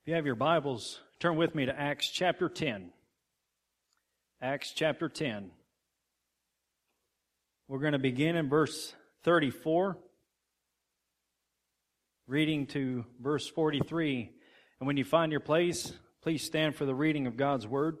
If you have your Bibles, turn with me to Acts chapter 10. Acts chapter 10. We're going to begin in verse 34, reading to verse 43. And when you find your place, please stand for the reading of God's Word.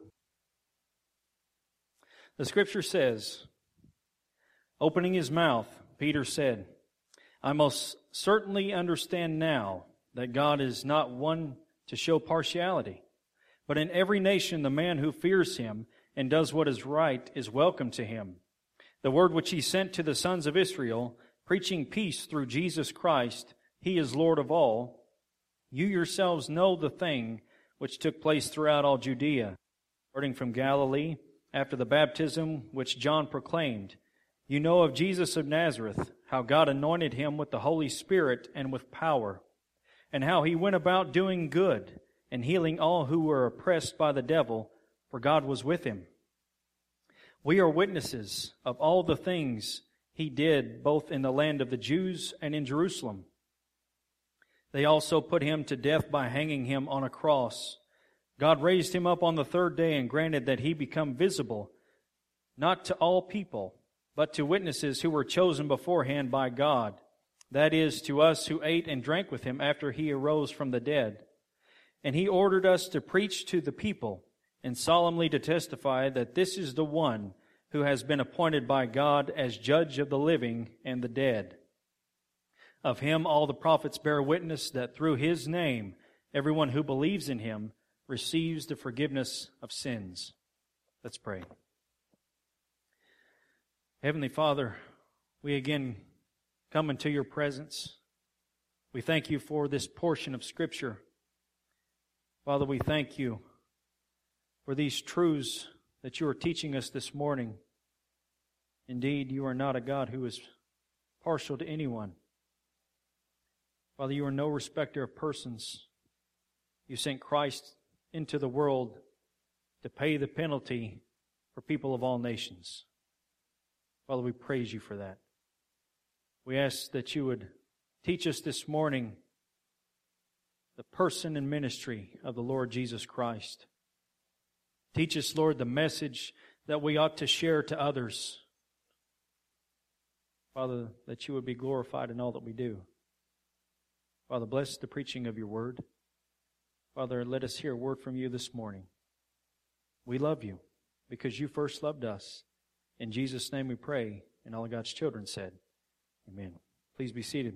The Scripture says, opening his mouth, Peter said, I most certainly understand now that God is not one to show partiality, but in every nation the man who fears him and does what is right is welcome to him. The word which he sent to the sons of Israel, preaching peace through Jesus Christ, he is Lord of all. You yourselves know the thing which took place throughout all Judea, starting from Galilee, after the baptism which John proclaimed. You know of Jesus of Nazareth, how God anointed him with the Holy Spirit and with power, and how he went about doing good and healing all who were oppressed by the devil, for God was with him. We are witnesses of all the things he did, both in the land of the Jews and in Jerusalem. They also put him to death by hanging him on a cross. God raised him up on the third day and granted that he become visible, not to all people, but to witnesses who were chosen beforehand by God. That is, to us who ate and drank with him after he arose from the dead. And he ordered us to preach to the people and solemnly to testify that this is the one who has been appointed by God as judge of the living and the dead. Of him all the prophets bear witness that through his name everyone who believes in him receives the forgiveness of sins. Let's pray. Heavenly Father, we again come into your presence. We thank you for this portion of Scripture. Father, we thank you for these truths that you are teaching us this morning. Indeed, you are not a God who is partial to anyone. Father, you are no respecter of persons. You sent Christ into the world to pay the penalty for people of all nations. Father, we praise you for that. We ask that you would teach us this morning the person and ministry of the Lord Jesus Christ. Teach us, Lord, the message that we ought to share to others. Father, that you would be glorified in all that we do. Father, bless the preaching of your word. Father, let us hear a word from you this morning. We love you because you first loved us. In Jesus' name we pray, and all of God's children said, amen. Please be seated.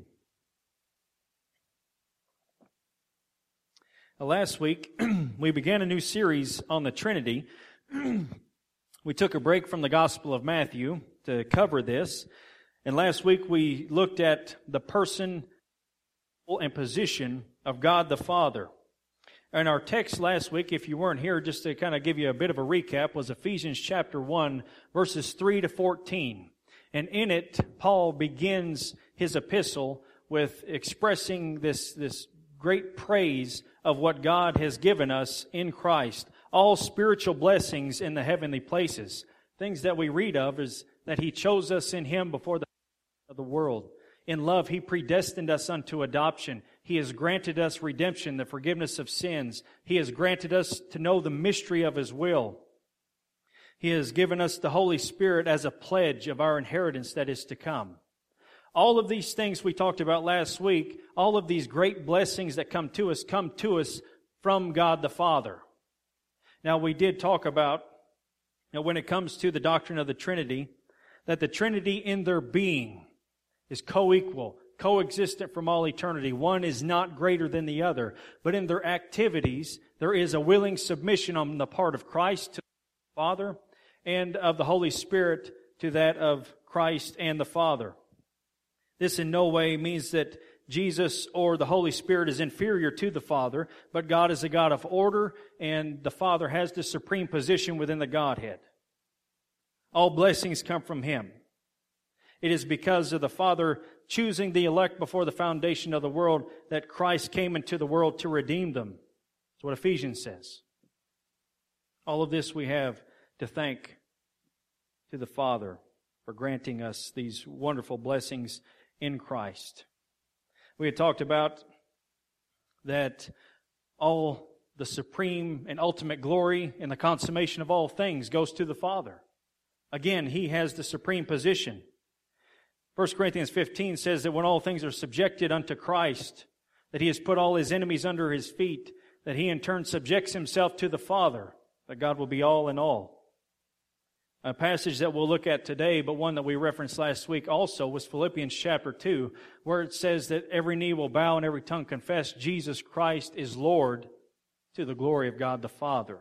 Last week, we began a new series on the Trinity. We took a break from the Gospel of Matthew to cover this. And last week, we looked at the person and position of God the Father. And our text last week, if you weren't here, just to kind of give you a bit of a recap, was Ephesians chapter 1, verses 3 to 14. And in it, Paul begins his epistle with expressing this great praise of what God has given us in Christ. All spiritual blessings in the heavenly places. Things that we read of is that He chose us in Him before the of the world. In love, He predestined us unto adoption. He has granted us redemption, the forgiveness of sins. He has granted us to know the mystery of His will. He has given us the Holy Spirit as a pledge of our inheritance that is to come. All of these things we talked about last week, all of these great blessings that come to us from God the Father. Now, we did talk about, when it comes to the doctrine of the Trinity, that the Trinity in their being is co-equal, coexistent from all eternity. One is not greater than the other. But in their activities, there is a willing submission on the part of Christ to the Father and of the Holy Spirit to that of Christ and the Father. This in no way means that Jesus or the Holy Spirit is inferior to the Father, but God is a God of order, and the Father has the supreme position within the Godhead. All blessings come from Him. It is because of the Father choosing the elect before the foundation of the world that Christ came into the world to redeem them. That's what Ephesians says. All of this we have to thank to the Father for granting us these wonderful blessings in Christ. We had talked about that all the supreme and ultimate glory and the consummation of all things goes to the Father. Again, He has the supreme position. 1 Corinthians 15 says that when all things are subjected unto Christ, that He has put all His enemies under His feet, that He in turn subjects Himself to the Father, that God will be all in all. A passage that we'll look at today, but one that we referenced last week also, was Philippians chapter 2, where it says that every knee will bow and every tongue confess Jesus Christ is Lord, to the glory of God the Father.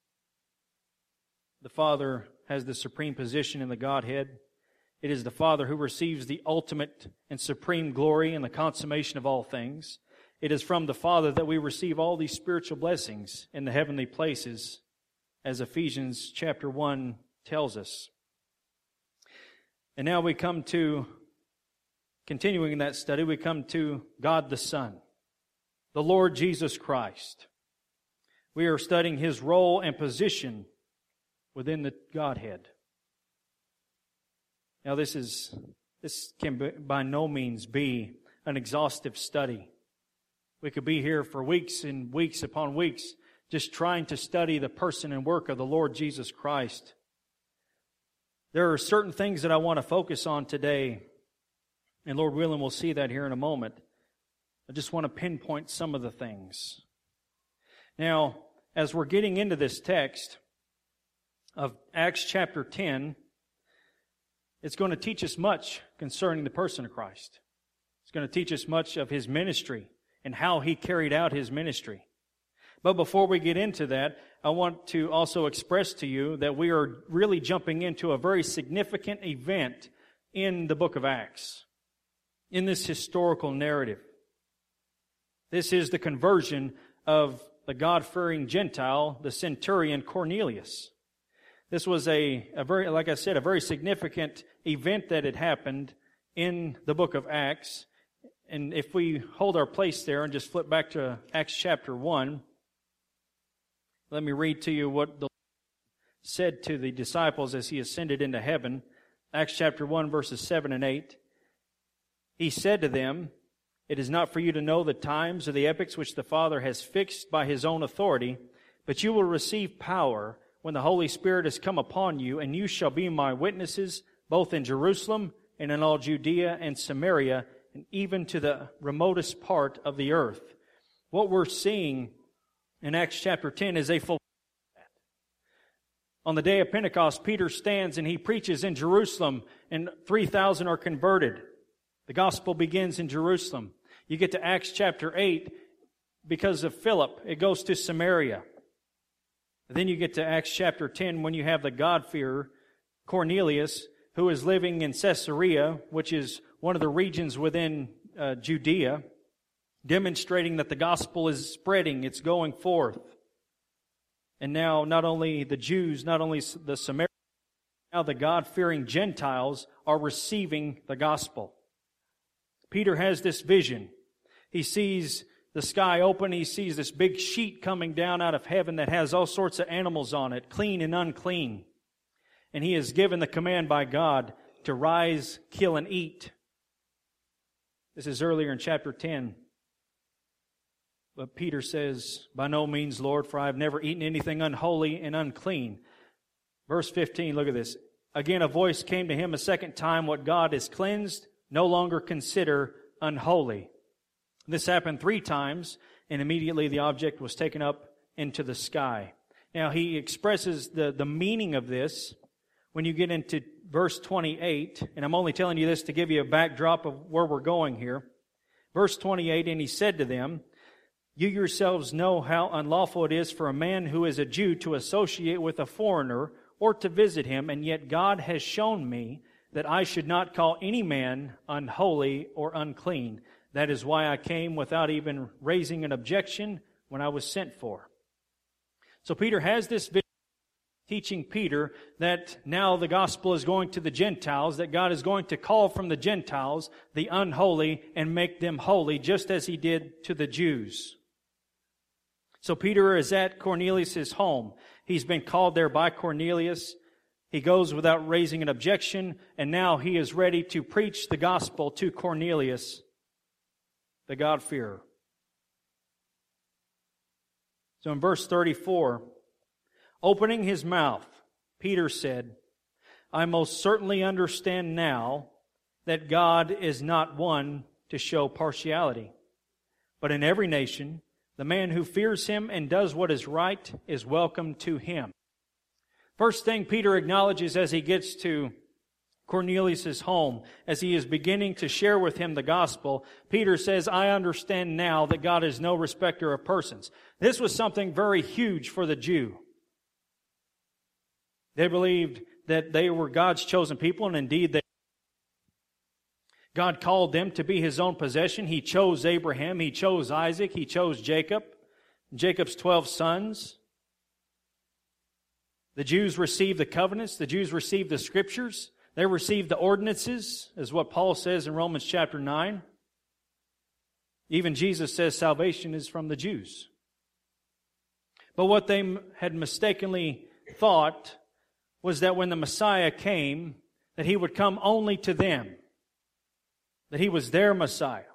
The Father has the supreme position in the Godhead. It is the Father who receives the ultimate and supreme glory and the consummation of all things. It is from the Father that we receive all these spiritual blessings in the heavenly places, as Ephesians chapter 1 tells us. And now we come to, continuing in that study, we come to God the Son, the Lord Jesus Christ. We are studying His role and position within the Godhead. Now this can by no means be an exhaustive study. We could be here for weeks and weeks upon weeks just trying to study the person and work of the Lord Jesus Christ. There are certain things that I want to focus on today, and Lord willing, we'll see that here in a moment. I just want to pinpoint some of the things. Now, as we're getting into this text of Acts chapter 10, it's going to teach us much concerning the person of Christ. It's going to teach us much of His ministry and how He carried out His ministry. But before we get into that, I want to also express to you that we are really jumping into a very significant event in the book of Acts, in this historical narrative. This is the conversion of the God-fearing Gentile, the centurion Cornelius. This was a very, like I said, a very significant event that had happened in the book of Acts. And if we hold our place there and just flip back to Acts chapter 1, let me read to you what the Lord said to the disciples as He ascended into heaven. Acts chapter 1, verses 7 and 8. He said to them, "It is not for you to know the times or the epochs which the Father has fixed by His own authority, but you will receive power when the Holy Spirit has come upon you, and you shall be my witnesses both in Jerusalem and in all Judea and Samaria, and even to the remotest part of the earth." What we're seeing in Acts chapter 10 is a fulfillment of that. On the day of Pentecost, Peter stands and he preaches in Jerusalem, and 3,000 are converted. The gospel begins in Jerusalem. You get to Acts chapter 8, because of Philip, it goes to Samaria. Then you get to Acts chapter 10 when you have the God-fearer, Cornelius, who is living in Caesarea, which is one of the regions within Judea, demonstrating that the gospel is spreading, it's going forth. And now not only the Jews, not only the Samaritans, now the God-fearing Gentiles are receiving the gospel. Peter has this vision. He sees the sky open. He sees this big sheet coming down out of heaven that has all sorts of animals on it, clean and unclean. And he is given the command by God to rise, kill, and eat. This is earlier in chapter 10. But Peter says, "By no means, Lord, for I have never eaten anything unholy and unclean." Verse 15, look at this. "Again a voice came to him a second time, what God has cleansed, no longer consider unholy." This happened 3 times, and immediately the object was taken up into the sky. Now he expresses the meaning of this when you get into verse 28, and I'm only telling you this to give you a backdrop of where we're going here. Verse 28, "And he said to them, You yourselves know how unlawful it is for a man who is a Jew to associate with a foreigner or to visit him, and yet God has shown me that I should not call any man unholy or unclean. That is why I came without even raising an objection when I was sent for." So Peter has this vision, teaching Peter that now the gospel is going to the Gentiles, that God is going to call from the Gentiles the unholy and make them holy, just as He did to the Jews. So Peter is at Cornelius' home. He's been called there by Cornelius. He goes without raising an objection, and now he is ready to preach the gospel to Cornelius, the God-fearer. So in verse 34, opening his mouth, Peter said, I most certainly understand now that God is not one to show partiality, but in every nation, the man who fears Him and does what is right is welcome to Him. First thing Peter acknowledges as he gets to Cornelius' home, as he is beginning to share with him the gospel, Peter says, I understand now that God is no respecter of persons. This was something very huge for the Jew. They believed that they were God's chosen people, and indeed God called them to be His own possession. He chose Abraham, He chose Isaac, He chose Jacob, Jacob's 12 sons. The Jews received the covenants, the Jews received the Scriptures, they received the ordinances, is what Paul says in Romans chapter 9. Even Jesus says salvation is from the Jews. But what they had mistakenly thought was that when the Messiah came, that He would come only to them, that He was their Messiah.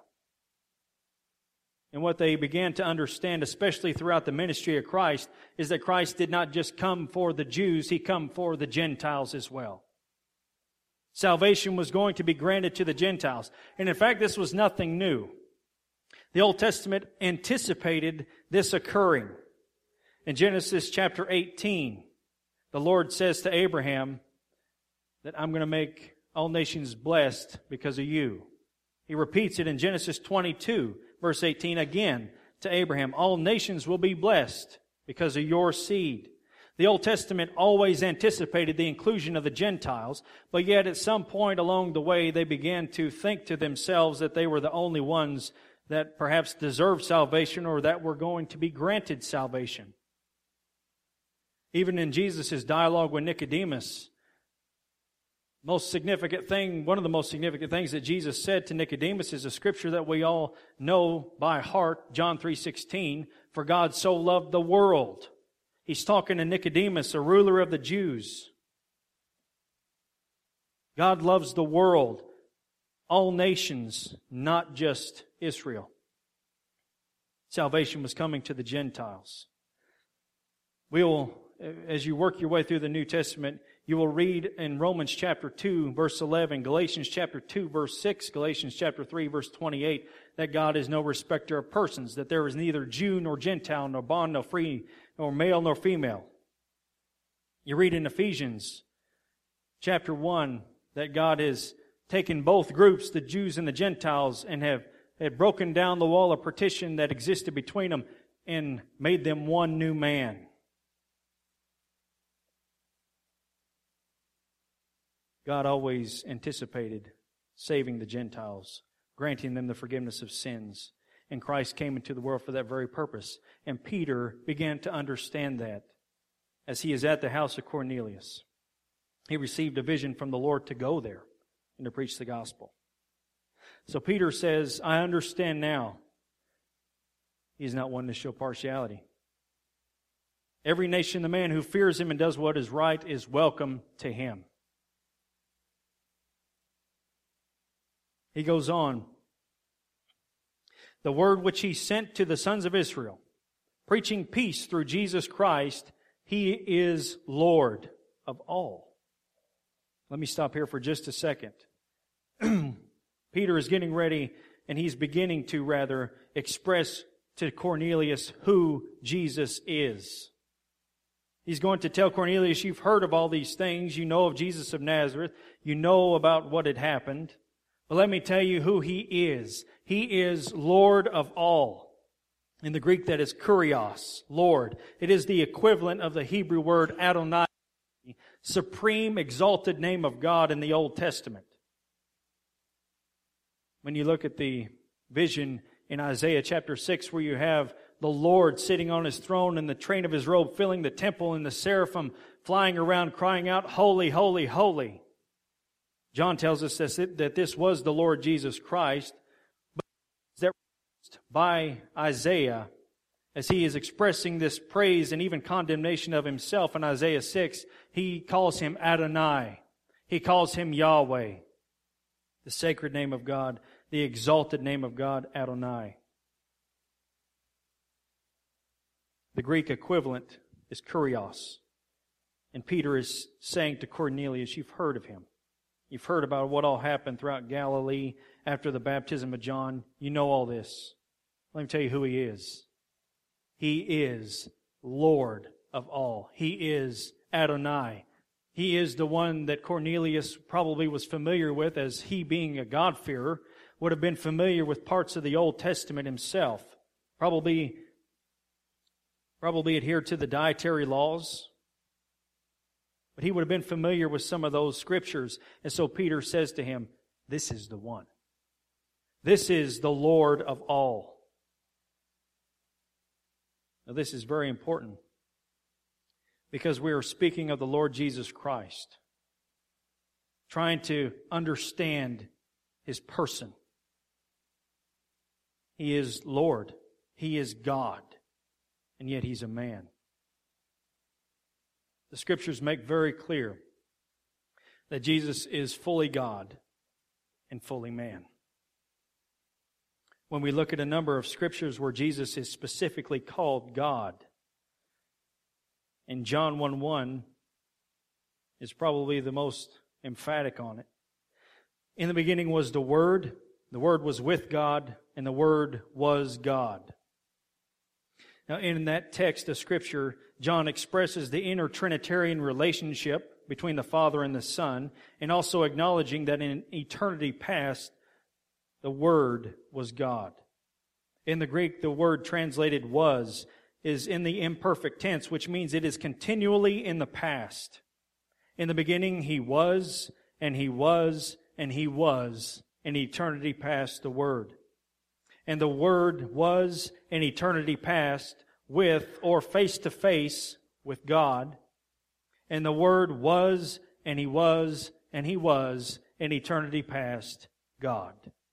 And what they began to understand, especially throughout the ministry of Christ, is that Christ did not just come for the Jews, He came for the Gentiles as well. Salvation was going to be granted to the Gentiles. And in fact, this was nothing new. The Old Testament anticipated this occurring. In Genesis chapter 18, the Lord says to Abraham that I'm going to make all nations blessed because of you. He repeats it in Genesis 22, verse 18 again to Abraham. All nations will be blessed because of your seed. The Old Testament always anticipated the inclusion of the Gentiles, but yet at some point along the way they began to think to themselves that they were the only ones that perhaps deserved salvation or that were going to be granted salvation. Even in Jesus' dialogue with Nicodemus, one of the most significant things that Jesus said to Nicodemus is a scripture that we all know by heart, John 3:16, for God so loved the world. He's talking to Nicodemus, a ruler of the Jews. God loves the world, all nations, not just Israel. Salvation was coming to the Gentiles. We will, as you work your way through the New Testament, you will read in Romans chapter 2, verse 11, Galatians chapter 2, verse 6, Galatians chapter 3, verse 28, that God is no respecter of persons, that there is neither Jew nor Gentile, nor bond nor free, nor male nor female. You read in Ephesians chapter 1 that God has taken both groups, the Jews and the Gentiles, and had broken down the wall of partition that existed between them and made them one new man. God always anticipated saving the Gentiles, granting them the forgiveness of sins. And Christ came into the world for that very purpose. And Peter began to understand that as he is at the house of Cornelius. He received a vision from the Lord to go there and to preach the gospel. So Peter says, I understand now. He is not one to show partiality. Every nation, the man who fears Him and does what is right is welcome to Him. He goes on. The word which He sent to the sons of Israel, preaching peace through Jesus Christ, He is Lord of all. Let me stop here for just a second. Peter is getting ready, and he's beginning to rather express to Cornelius who Jesus is. He's going to tell Cornelius, you've heard of all these things. You know of Jesus of Nazareth. You know about what had happened. But let me tell you who He is. He is Lord of all. In the Greek, that is kurios, Lord. It is the equivalent of the Hebrew word Adonai, supreme exalted name of God in the Old Testament. When you look at the vision in Isaiah chapter 6, where you have the Lord sitting on His throne and the train of His robe filling the temple and the seraphim flying around crying out, holy, holy, holy. John tells us that this was the Lord Jesus Christ, but that by Isaiah, as he is expressing this praise and even condemnation of himself in Isaiah 6, he calls Him Adonai. He calls Him Yahweh, the sacred name of God, the exalted name of God, Adonai. The Greek equivalent is kurios. And Peter is saying to Cornelius, you've heard of him. You've heard about what all happened throughout Galilee after the baptism of John. You know all this. Let me tell you who he is. He is Lord of all. He is Adonai. He is the one that Cornelius probably was familiar with, as he, being a God-fearer, would have been familiar with parts of the Old Testament himself. Probably adhered to the dietary laws. But he would have been familiar with some of those scriptures. And so Peter says to him, this is the one. This is the Lord of all. Now this is very important, because we are speaking of the Lord Jesus Christ, trying to understand His person. He is Lord. He is God. And yet He's a man. The Scriptures make very clear that Jesus is fully God and fully man. When we look at a number of Scriptures where Jesus is specifically called God, and John 1:1 is probably the most emphatic on it. In the beginning was the Word was with God, and the Word was God. Now, in that text of Scripture, John expresses the inner Trinitarian relationship between the Father and the Son, and also acknowledging that in eternity past, the Word was God. In the Greek, the word translated was is in the imperfect tense, which means it is continually in the past. In the beginning, He was, and He was, and He was, in eternity past, the Word. And the Word was, in eternity past, with or face to face with God. And the Word was, and He was, and He was, in eternity past, God.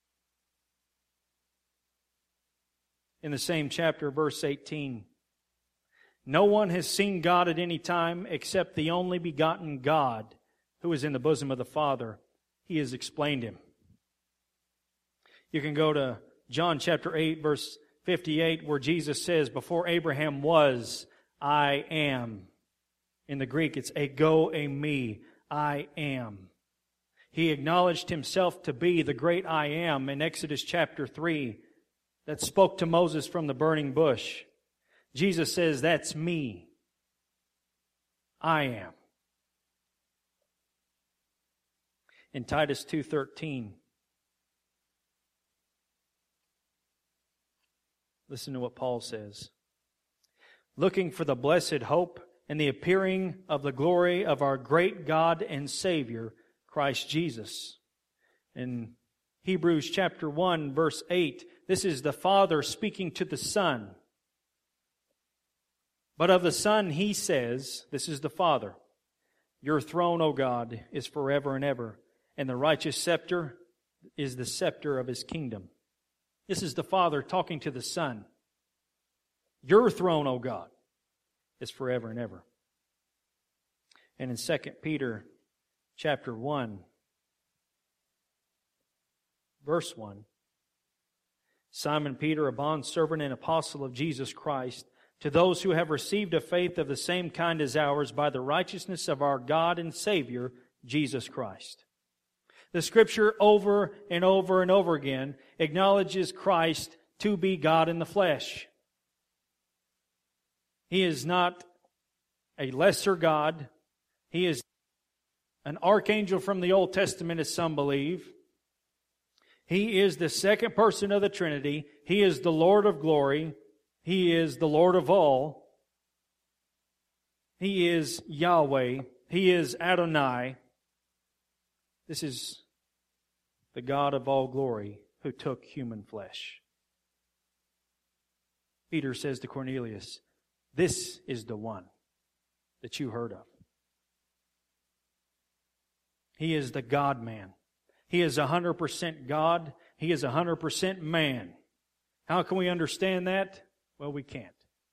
In the same chapter, verse 18, no one has seen God at any time except the only begotten God who is in the bosom of the Father. He has explained Him. You can go to John chapter 8, verse 58, where Jesus says, before Abraham was, I am. In the Greek, it's ego eimi, I am. He acknowledged Himself to be the great I am in Exodus chapter 3 that spoke to Moses from the burning bush. Jesus says, that's me. I am. In Titus 2:13, listen to what Paul says. Looking for the blessed hope and the appearing of the glory of our great God and Savior, Christ Jesus. In Hebrews chapter 1, verse 8, this is the Father speaking to the Son. But of the Son He says, this is the Father, your throne, O God, is forever and ever, and the righteous scepter is the scepter of His kingdom. This is the Father talking to the Son. Your throne, O God, is forever and ever. And in 2 Peter chapter 1, verse 1, Simon Peter, a bondservant and apostle of Jesus Christ, to those who have received a faith of the same kind as ours by the righteousness of our God and Savior, Jesus Christ. The Scripture over and over and over again acknowledges Christ to be God in the flesh. He is not a lesser God. He is an archangel from the Old Testament, as some believe. He is the second person of the Trinity. He is the Lord of glory. He is the Lord of all. He is Yahweh. He is Adonai. This is the God of all glory who took human flesh. Peter says to Cornelius, this is the one that you heard of. He is the God-man. He is 100% God. He is 100% man. How can we understand that? Well, we can't.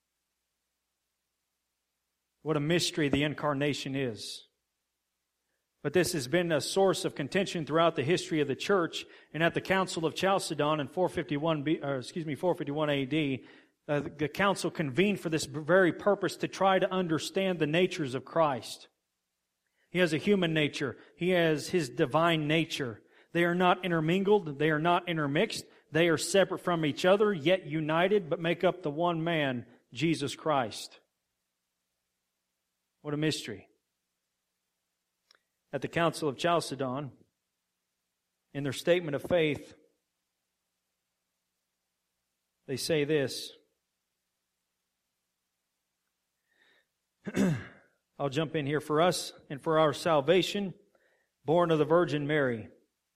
What a mystery the incarnation is. But this has been a source of contention throughout the history of the church. And at the Council of Chalcedon in 451 AD, The council convened for this very purpose, to try to understand the natures of Christ. He has a human nature. He has His divine nature. They are not intermingled. They are not intermixed. They are separate from each other, yet united, but make up the one man, Jesus Christ. What a mystery. At the Council of Chalcedon, in their statement of faith, they say this. I'll jump in here. For us and for our salvation, born of the Virgin Mary,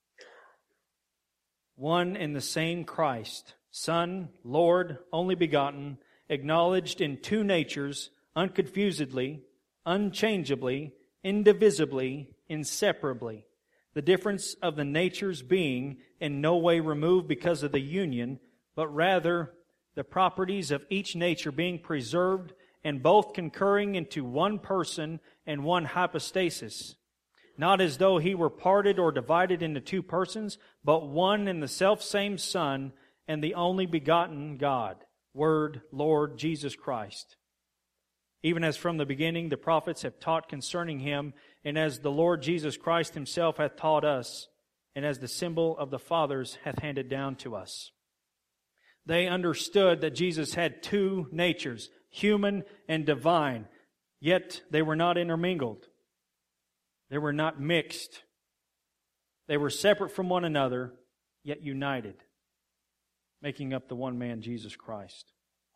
one and the same Christ, Son, Lord, only begotten, acknowledged in two natures, unconfusedly, unchangeably, indivisibly, inseparably, the difference of the natures being in no way removed because of the union, but rather the properties of each nature being preserved and both concurring into one person and one hypostasis, not as though He were parted or divided into two persons, but one and the selfsame Son and the only begotten God, Word, Lord, Jesus Christ. Even as from the beginning the prophets have taught concerning Him, and as the Lord Jesus Christ Himself hath taught us, and as the symbol of the fathers hath handed down to us. They understood that Jesus had two natures, human and divine, yet they were not intermingled. They were not mixed. They were separate from one another, yet united, making up the one man, Jesus Christ.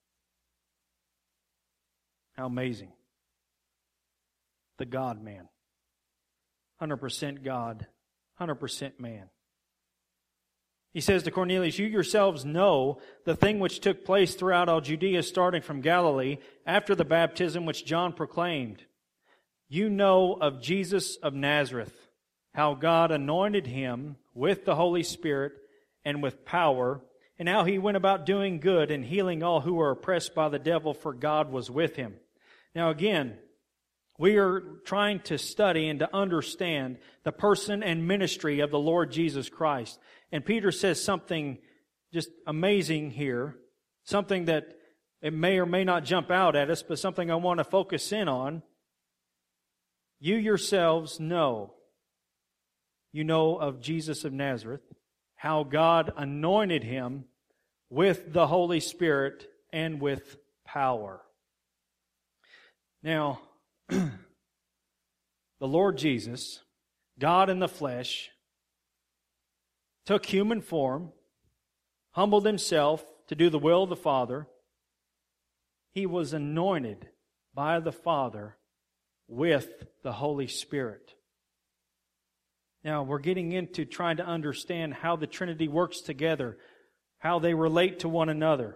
How amazing. The God-man. 100% God, 100% man. He says to Cornelius, you yourselves know the thing which took place throughout all Judea, starting from Galilee, after the baptism which John proclaimed. You know of Jesus of Nazareth, how God anointed Him with the Holy Spirit and with power, and how He went about doing good and healing all who were oppressed by the devil, for God was with Him. Now again, we are trying to study and to understand the person and ministry of the Lord Jesus Christ. And Peter says something just amazing here, something that it may or may not jump out at us, but something I want to focus in on. You yourselves know, you know of Jesus of Nazareth, how God anointed Him with the Holy Spirit and with power. Now, the Lord Jesus, God in the flesh, took human form, humbled Himself to do the will of the Father. He was anointed by the Father with the Holy Spirit. Now, we're getting into trying to understand how the Trinity works together, how they relate to one another.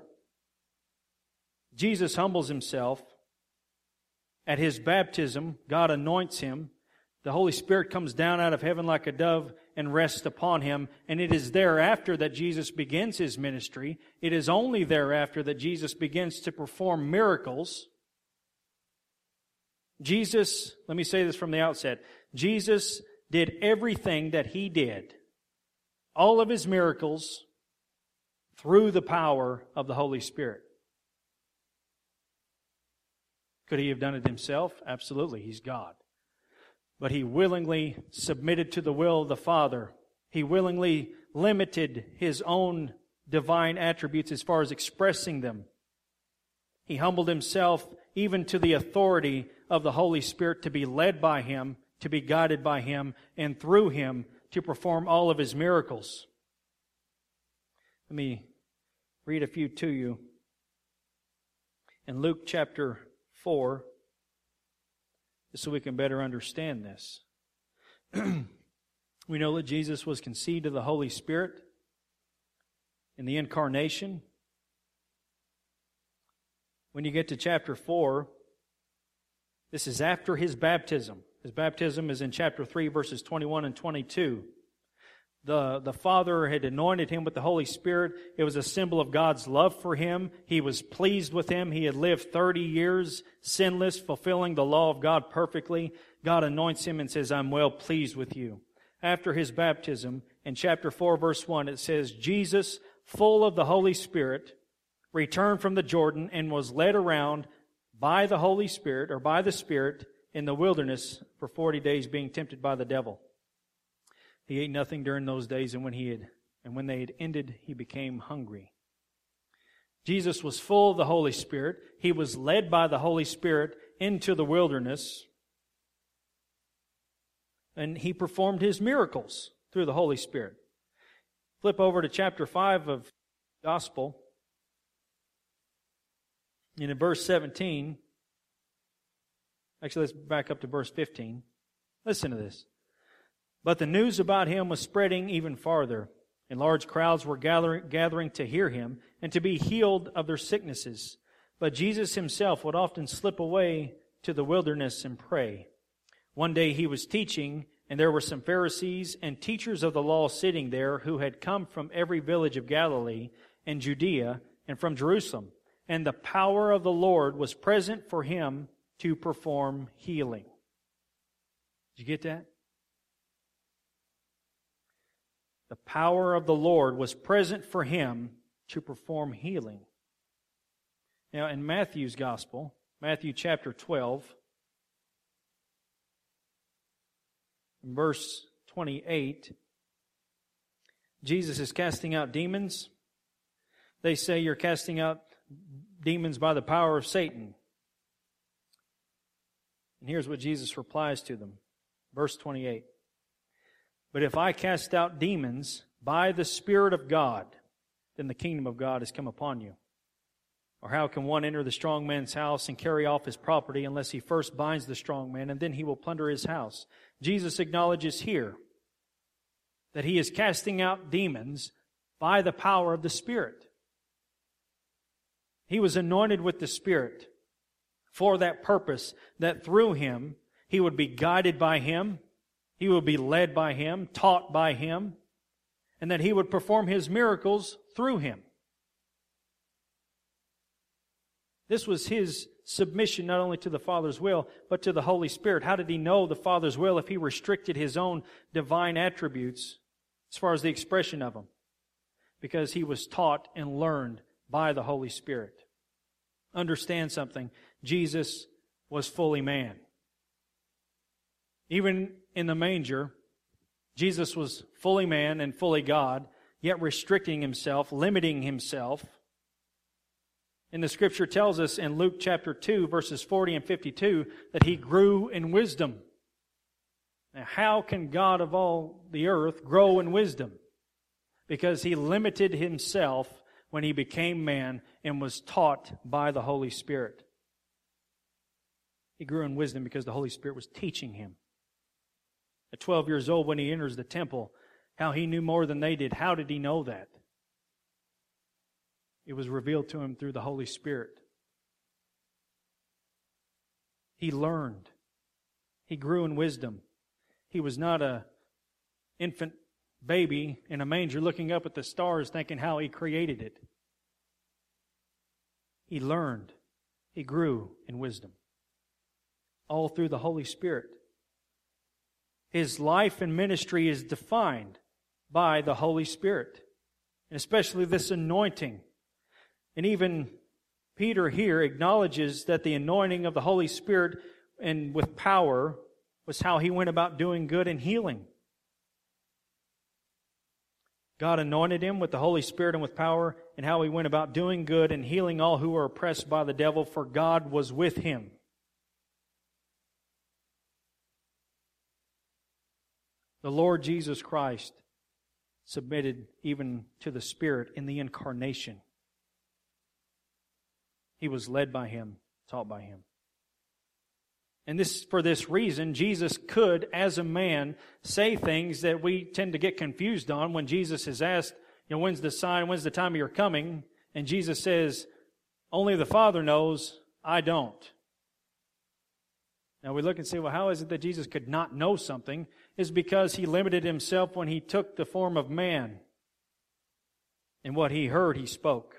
Jesus humbles Himself. At His baptism, God anoints Him. The Holy Spirit comes down out of heaven like a dove and rests upon Him. And it is thereafter that Jesus begins His ministry. It is only thereafter that Jesus begins to perform miracles. Jesus, let me say this from the outset, Jesus did everything that He did, all of His miracles, through the power of the Holy Spirit. Could He have done it Himself? Absolutely, He's God. But He willingly submitted to the will of the Father. He willingly limited His own divine attributes as far as expressing them. He humbled Himself even to the authority of the Holy Spirit to be led by Him, to be guided by Him, and through Him to perform all of His miracles. Let me read a few to you. In Luke chapter 4, so we can better understand this. We know that Jesus was conceived of the Holy Spirit in the incarnation. When you get to chapter 4, this is after His baptism. His baptism is in chapter 3, verses 21 and 22. The Father had anointed Him with the Holy Spirit. It was a symbol of God's love for Him. He was pleased with Him. He had lived 30 years sinless, fulfilling the law of God perfectly. God anoints Him and says, I'm well pleased with you. After His baptism, in chapter 4, verse 1, it says, Jesus, full of the Holy Spirit, returned from the Jordan and was led around by the Holy Spirit, or by the Spirit, in the wilderness for 40 days, being tempted by the devil. He ate nothing during those days, and when they had ended, he became hungry. Jesus was full of the Holy Spirit. He was led by the Holy Spirit into the wilderness, and he performed his miracles through the Holy Spirit. Flip over to chapter 5 of the Gospel. And in verse 17, actually let's back up to verse 15. Listen to this. But the news about him was spreading even farther, and large crowds were gathering to hear him and to be healed of their sicknesses. But Jesus himself would often slip away to the wilderness and pray. One day he was teaching, and there were some Pharisees and teachers of the law sitting there who had come from every village of Galilee and Judea and from Jerusalem. And the power of the Lord was present for him to perform healing. Did you get that? The power of the Lord was present for him to perform healing. Now, in Matthew's Gospel, Matthew chapter 12, verse 28, Jesus is casting out demons. They say, "You're casting out demons by the power of Satan." And here's what Jesus replies to them. Verse 28. "But if I cast out demons by the Spirit of God, then the kingdom of God has come upon you. Or how can one enter the strong man's house and carry off his property unless he first binds the strong man, and then he will plunder his house?" Jesus acknowledges here that he is casting out demons by the power of the Spirit. He was anointed with the Spirit for that purpose, that through him he would be guided by him, he would be led by him, taught by him, and that he would perform his miracles through him. This was his submission not only to the Father's will, but to the Holy Spirit. How did he know the Father's will if he restricted his own divine attributes as far as the expression of them? Because he was taught and learned by the Holy Spirit. Understand something. Jesus was fully man. Even in the manger, Jesus was fully man and fully God, yet restricting himself, limiting himself. And the Scripture tells us in Luke chapter 2, verses 40 and 52, that he grew in wisdom. Now, how can God of all the earth grow in wisdom? Because he limited himself when he became man and was taught by the Holy Spirit. He grew in wisdom because the Holy Spirit was teaching him. At 12 years old, when he enters the temple, how he knew more than they did. How did he know that? It was revealed to him through the Holy Spirit. He learned. He grew in wisdom. He was not an infant baby in a manger looking up at the stars thinking how he created it. He learned. He grew in wisdom. All through the Holy Spirit. His life and ministry is defined by the Holy Spirit. And especially this anointing. And even Peter here acknowledges that the anointing of the Holy Spirit and with power was how he went about doing good and healing. God anointed him with the Holy Spirit and with power, and how he went about doing good and healing all who were oppressed by the devil, for God was with him. The Lord Jesus Christ submitted even to the Spirit in the incarnation. He was led by him, taught by him. And for this reason, Jesus could, as a man, say things that we tend to get confused on when Jesus is asked, when's the sign, when's the time of your coming? And Jesus says, only the Father knows, I don't. Now we look and say, well, how is it that Jesus could not know something? It's because he limited himself when he took the form of man. And what he heard, he spoke.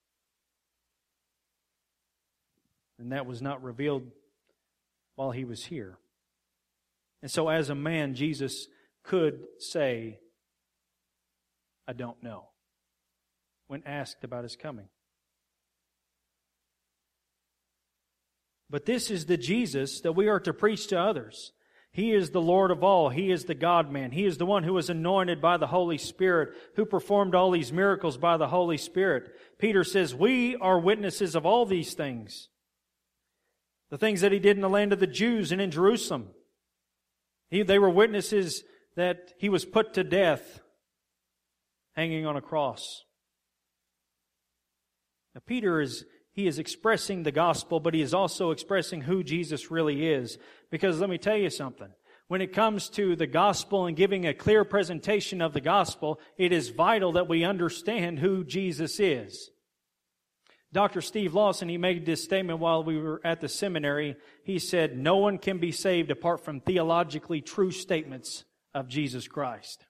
And that was not revealed while he was here. And so as a man, Jesus could say, I don't know, when asked about his coming. But this is the Jesus that we are to preach to others. He is the Lord of all. He is the God-man. He is the one who was anointed by the Holy Spirit, who performed all these miracles by the Holy Spirit. Peter says, we are witnesses of all these things. The things that He did in the land of the Jews and in Jerusalem. They were witnesses that He was put to death, hanging on a cross. Now Peter is expressing the gospel, but he is also expressing who Jesus really is. Because let me tell you something. When it comes to the gospel and giving a clear presentation of the gospel, it is vital that we understand who Jesus is. Dr. Steve Lawson, he made this statement while we were at the seminary. He said, no one can be saved apart from theologically true statements of Jesus Christ.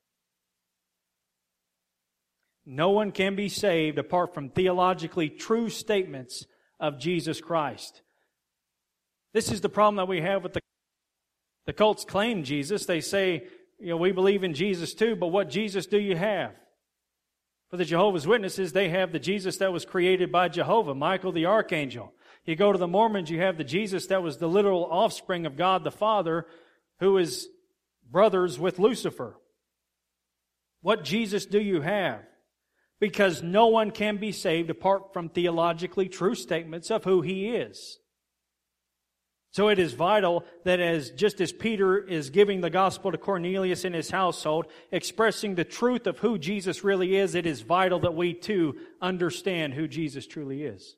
No one can be saved apart from theologically true statements of Jesus Christ. This is the problem that we have with the cults claim Jesus. They say, we believe in Jesus too, but what Jesus do you have? For the Jehovah's Witnesses, they have the Jesus that was created by Jehovah, Michael the Archangel. You go to the Mormons, you have the Jesus that was the literal offspring of God the Father, who is brothers with Lucifer. What Jesus do you have? Because no one can be saved apart from theologically true statements of who He is. So it is vital that just as Peter is giving the gospel to Cornelius and his household, expressing the truth of who Jesus really is, it is vital that we too understand who Jesus truly is.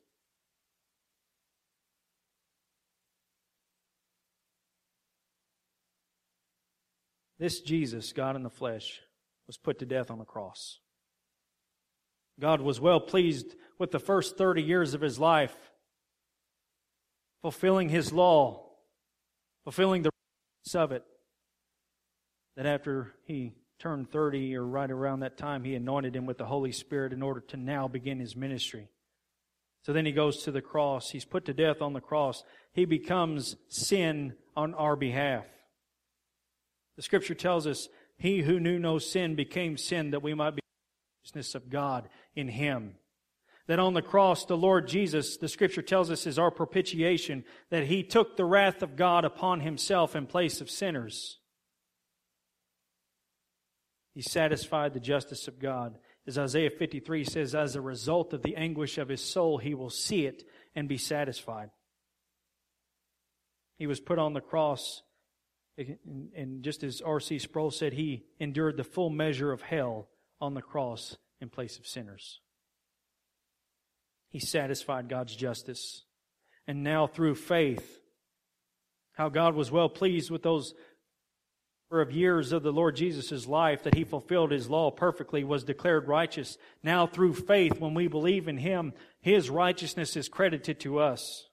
This Jesus, God in the flesh, was put to death on the cross. God was well pleased with the first 30 years of His life, fulfilling His law, fulfilling the requirements of it. That after He turned 30, or right around that time, He anointed Him with the Holy Spirit in order to now begin His ministry. So then He goes to the cross. He's put to death on the cross. He becomes sin on our behalf. The Scripture tells us, He who knew no sin became sin that we might be the righteousness of God in Him. That on the cross, the Lord Jesus, the Scripture tells us, is our propitiation, that He took the wrath of God upon Himself in place of sinners. He satisfied the justice of God. As Isaiah 53 says, as a result of the anguish of His soul, He will see it and be satisfied. He was put on the cross, and just as R.C. Sproul said, He endured the full measure of hell on the cross in place of sinners. He satisfied God's justice. And now through faith, how God was well pleased with those of years of the Lord Jesus' life, that He fulfilled His law perfectly, was declared righteous. Now through faith, when we believe in Him, His righteousness is credited to us.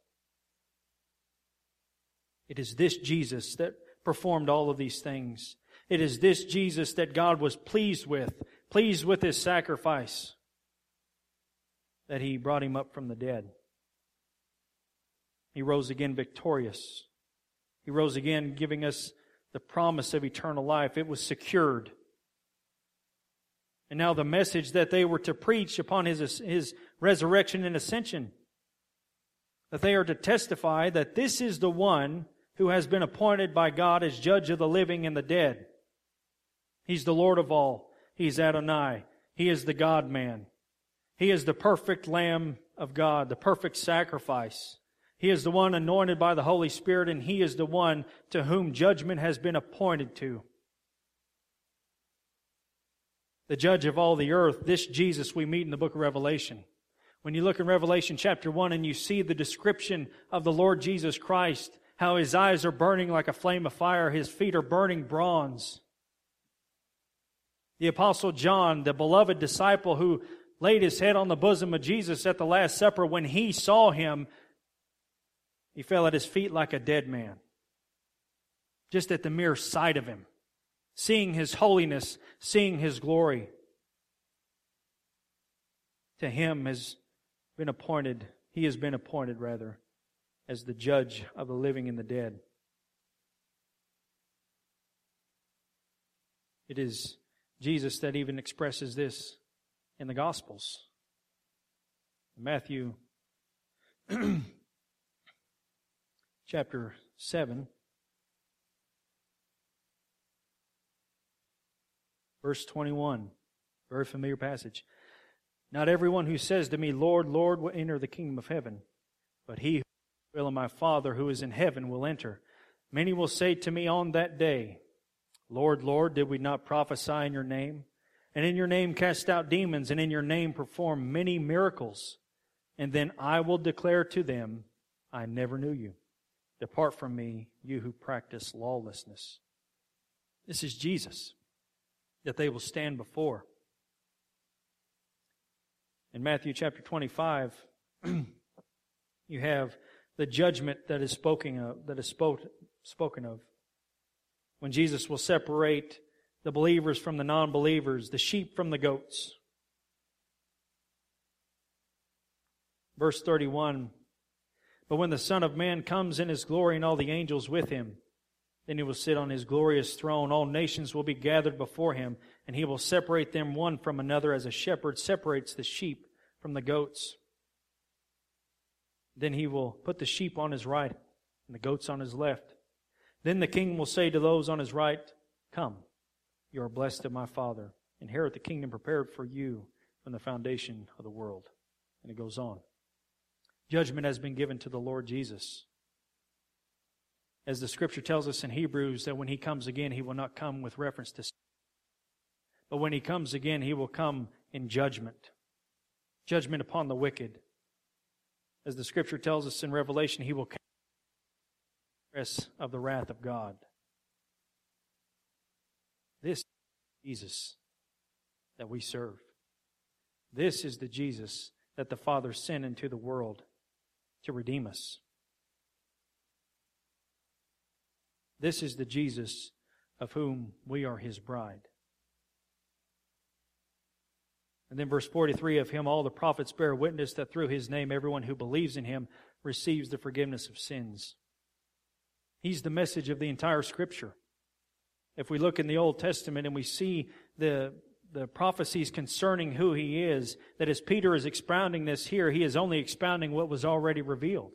It is this Jesus that performed all of these things. It is this Jesus that God was pleased with His sacrifice, that He brought Him up from the dead. He rose again victorious. He rose again giving us the promise of eternal life. It was secured. And now the message that they were to preach upon His resurrection and ascension, that they are to testify that this is the one who has been appointed by God as judge of the living and the dead. He's the Lord of all. He's Adonai. He is the God-man. He is the perfect Lamb of God, the perfect sacrifice. He is the one anointed by the Holy Spirit, and He is the one to whom judgment has been appointed to. The judge of all the earth, this Jesus we meet in the book of Revelation. When you look in Revelation chapter 1 and you see the description of the Lord Jesus Christ, how His eyes are burning like a flame of fire, His feet are burning bronze. The Apostle John, the beloved disciple who laid his head on the bosom of Jesus at the Last Supper, when he saw Him, he fell at His feet like a dead man. Just at the mere sight of Him. Seeing His holiness, seeing His glory. To Him has been appointed, He has been appointed rather, as the judge of the living and the dead. It is Jesus that even expresses this in the Gospels. Matthew chapter 7, verse 21. Very familiar passage. Not everyone who says to me, Lord, Lord, will enter the kingdom of heaven, but he who does the will of my Father who is in heaven will enter. Many will say to me on that day, Lord, Lord, did we not prophesy in your name? And in your name cast out demons, and in your name perform many miracles? And then I will declare to them, I never knew you. Depart from me, you who practice lawlessness. This is Jesus that they will stand before. In Matthew chapter 25, you have the judgment that is spoken of. When Jesus will separate the believers from the non-believers, the sheep from the goats. Verse 31, but when the Son of Man comes in His glory and all the angels with Him, then He will sit on His glorious throne. All nations will be gathered before Him, and He will separate them one from another as a shepherd separates the sheep from the goats. Then He will put the sheep on His right and the goats on His left. Then the King will say to those on His right, Come, you are blessed of my Father. Inherit the kingdom prepared for you from the foundation of the world. And it goes on. Judgment has been given to the Lord Jesus. As the Scripture tells us in Hebrews that when He comes again, He will not come with reference to sin. But when He comes again, He will come in judgment. Judgment upon the wicked. As the Scripture tells us in Revelation, He will come of the wrath of God. This is Jesus that we serve. This is the Jesus that the Father sent into the world to redeem us. This is the Jesus of whom we are His bride. And then verse 43, of Him all the prophets bear witness that through His name everyone who believes in Him receives the forgiveness of sins. He's the message of the entire Scripture. If we look in the Old Testament and we see the prophecies concerning who He is, that as Peter is expounding this here, he is only expounding what was already revealed.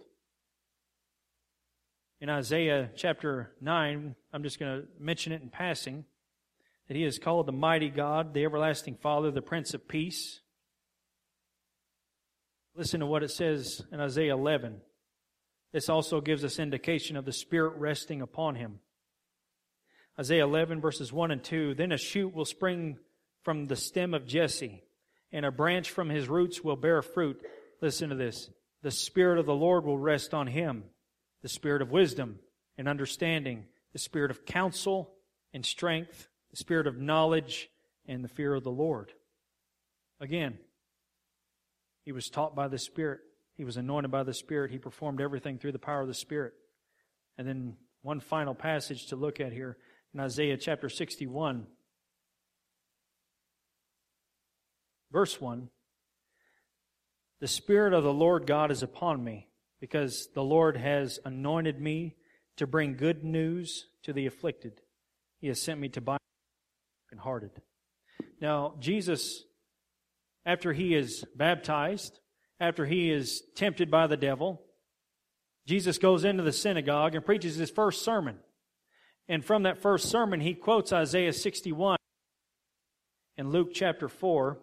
In Isaiah chapter 9, I'm just going to mention it in passing, that He is called the mighty God, the everlasting Father, the Prince of Peace. Listen to what it says in Isaiah 11. This also gives us indication of the Spirit resting upon Him. Isaiah 11 verses 1 and 2, Then a shoot will spring from the stem of Jesse, and a branch from his roots will bear fruit. Listen to this. The Spirit of the Lord will rest on him, the Spirit of wisdom and understanding, the Spirit of counsel and strength, the Spirit of knowledge and the fear of the Lord. Again, He was taught by the Spirit. He was anointed by the Spirit. He performed everything through the power of the Spirit. And then one final passage to look at here in Isaiah chapter 61. Verse 1. The Spirit of the Lord God is upon me, because the Lord has anointed me to bring good news to the afflicted. He has sent me to bind the brokenhearted. Now, Jesus, after He is baptized, after He is tempted by the devil, Jesus goes into the synagogue and preaches His first sermon. And from that first sermon, He quotes Isaiah 61 and Luke chapter 4.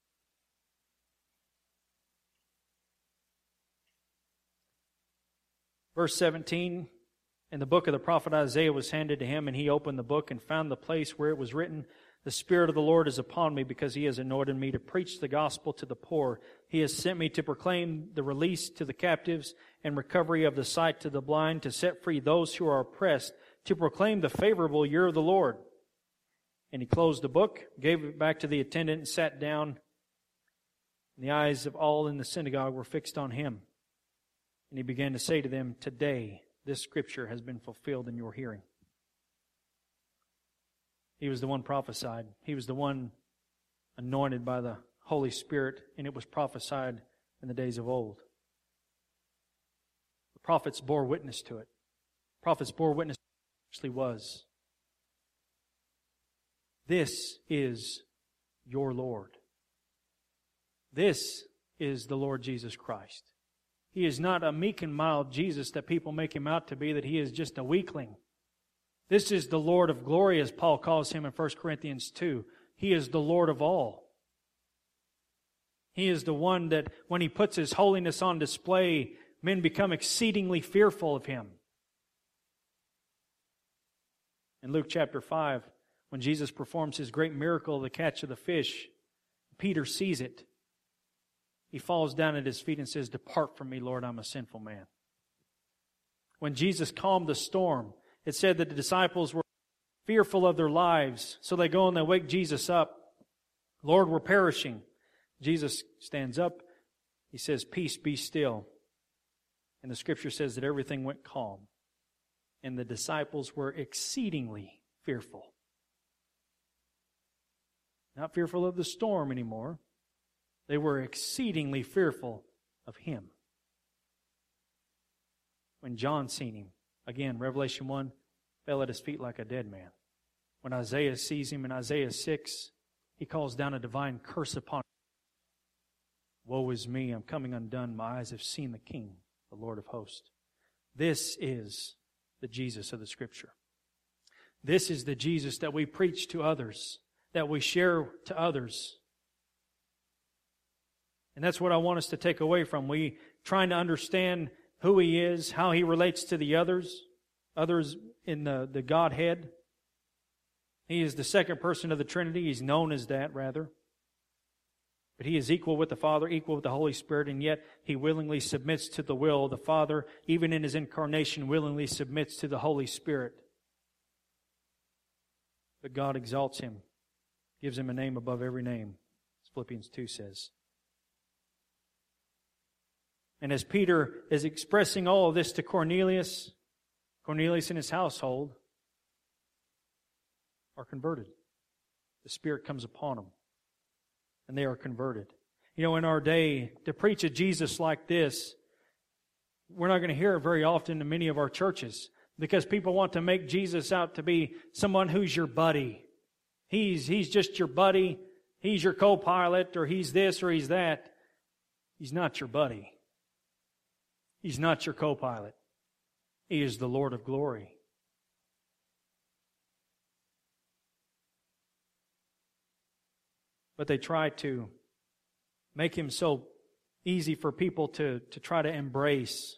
Verse 17, and the book of the prophet Isaiah was handed to Him, and He opened the book and found the place where it was written, The Spirit of the Lord is upon me, because He has anointed me to preach the gospel to the poor. He has sent me to proclaim the release to the captives and recovery of the sight to the blind, to set free those who are oppressed, to proclaim the favorable year of the Lord. And He closed the book, gave it back to the attendant, and sat down. And the eyes of all in the synagogue were fixed on Him. And He began to say to them, Today this Scripture has been fulfilled in your hearing. He was the one prophesied. He was the one anointed by the Holy Spirit, and it was prophesied in the days of old. The prophets bore witness to it. Prophets bore witness to what it actually was. This is your Lord. This is the Lord Jesus Christ. He is not a meek and mild Jesus that people make Him out to be, that He is just a weakling. This is the Lord of glory, as Paul calls Him in 1 Corinthians 2. He is the Lord of all. He is the one that when He puts His holiness on display, men become exceedingly fearful of Him. In Luke chapter 5, when Jesus performs His great miracle of the catch of the fish, Peter sees it. He falls down at His feet and says, "Depart from me, Lord, I'm a sinful man." When Jesus calmed the storm, it said that the disciples were fearful of their lives. So they go and they wake Jesus up. "Lord, we're perishing." Jesus stands up. He says, "Peace, be still." And the Scripture says that everything went calm. And the disciples were exceedingly fearful. Not fearful of the storm anymore. They were exceedingly fearful of Him. When John seen Him, again, Revelation 1, fell at His feet like a dead man. When Isaiah sees Him in Isaiah 6, he calls down a divine curse upon him. "Woe is me, I'm coming undone. My eyes have seen the King, the Lord of hosts." This is the Jesus of the Scripture. This is the Jesus that we preach to others, that we share to others. And that's what I want us to take away from. We trying to understand who He is, how He relates to the others in the Godhead. He is the second person of the Trinity. He's known as that, rather. But He is equal with the Father, equal with the Holy Spirit, and yet He willingly submits to the will of the Father. Even in His incarnation, willingly submits to the Holy Spirit. But God exalts Him, gives Him a name above every name, as Philippians 2 says. And as Peter is expressing all of this to Cornelius and his household are converted. The Spirit comes upon them, and they are converted. You know, in our day, to preach a Jesus like this, we're not going to hear it very often in many of our churches, because people want to make Jesus out to be someone who's your buddy. He's just your buddy. He's your co-pilot, or He's this or He's that. He's not your buddy. He's not your co-pilot. He is the Lord of glory. But they try to make Him so easy for people to try to embrace.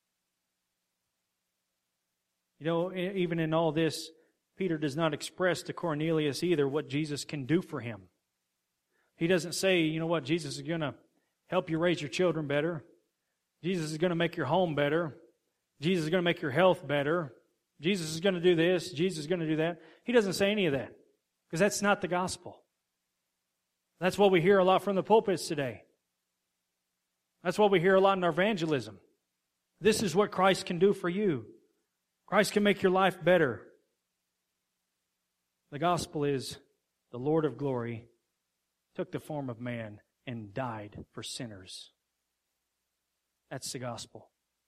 You know, even in all this, Peter does not express to Cornelius either what Jesus can do for him. He doesn't say, you know what, Jesus is going to help you raise your children better. Jesus is going to make your home better. Jesus is going to make your health better. Jesus is going to do this. Jesus is going to do that. He doesn't say any of that, because that's not the gospel. That's what we hear a lot from the pulpits today. That's what we hear a lot in our evangelism. This is what Christ can do for you. Christ can make your life better. The gospel is the Lord of glory took the form of man and died for sinners. That's the gospel.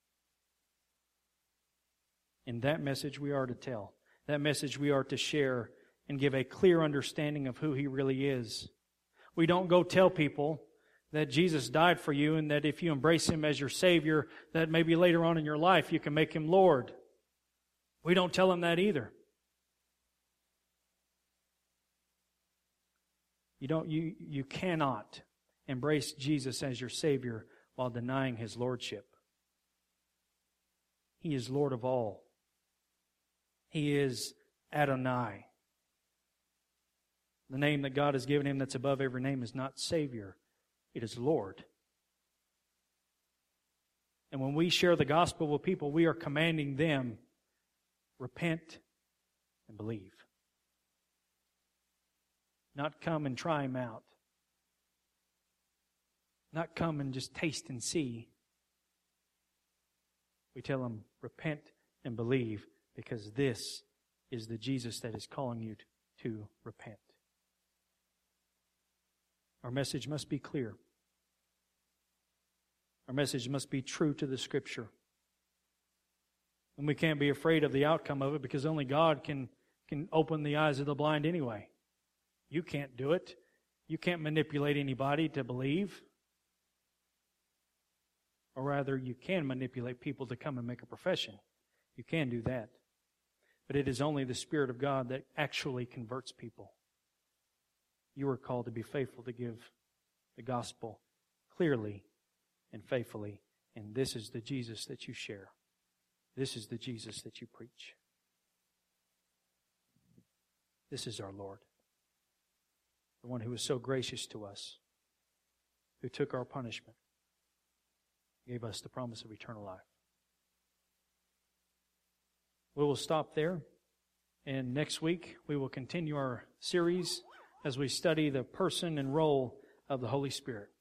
And that message we are to tell. That message we are to share and give a clear understanding of who He really is. We don't go tell people that Jesus died for you and that if you embrace Him as your Savior, that maybe later on in your life you can make Him Lord. We don't tell them that either. You cannot embrace Jesus as your Savior while denying His Lordship. He is Lord of all. He is Adonai. The name that God has given Him that's above every name is not Savior. It is Lord. And when we share the gospel with people, we are commanding them, repent and believe. Not come and try Him out. Not come and just taste and see. We tell them, repent and believe, because this is the Jesus that is calling you to repent. Our message must be clear. Our message must be true to the Scripture. And we can't be afraid of the outcome of it, because only God can open the eyes of the blind anyway. You can't do it. You can't manipulate anybody to believe. Or rather, you can manipulate people to come and make a profession. You can do that. But it is only the Spirit of God that actually converts people. You are called to be faithful to give the gospel clearly and faithfully. And this is the Jesus that you share. This is the Jesus that you preach. This is our Lord. The one who was so gracious to us, who took our punishment, gave us the promise of eternal life. We will stop there, and next week we will continue our series as we study the person and role of the Holy Spirit.